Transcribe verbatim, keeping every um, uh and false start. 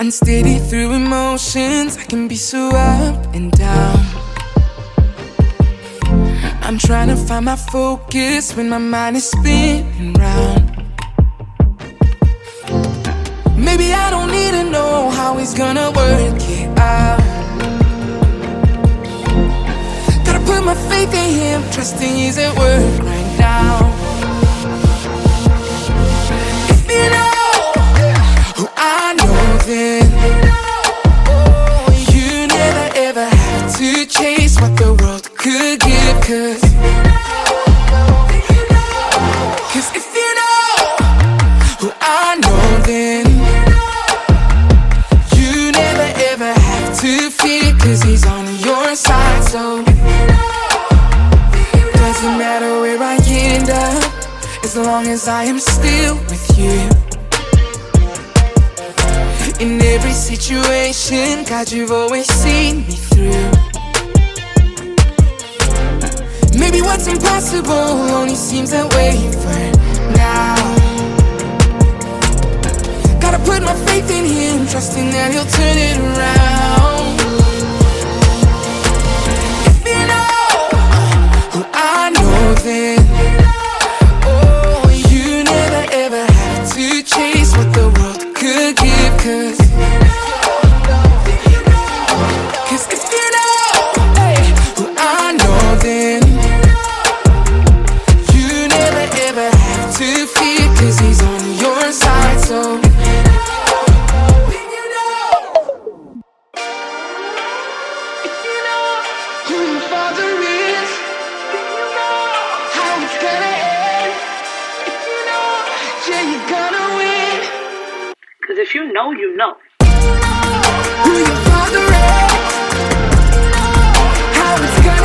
Unsteady through emotions, I can be so up and down. I'm trying to find my focus when my mind is spinning round. Maybe I don't need to know how he's gonna work it out. Gotta put my faith in him, trusting he's at work right now. If you know who I know, then you never ever have to chase what the world could give. Cause, Cause if you know who I know, then you never ever have to fear. Cause he's on your side. So doesn't matter where I end up, as long as I am still with you. In every situation, God, you've always seen me through. Maybe what's impossible only seems that way for now. Gotta put my faith in him, trusting that he'll turn it around. If you know who I know, then oh, you never ever have to chase what the world could give. Cause, Cause if you know hey, who I know, then you never ever have to fear. Cause he's on your side. So if you know, you know. Who your father is, how it's gonna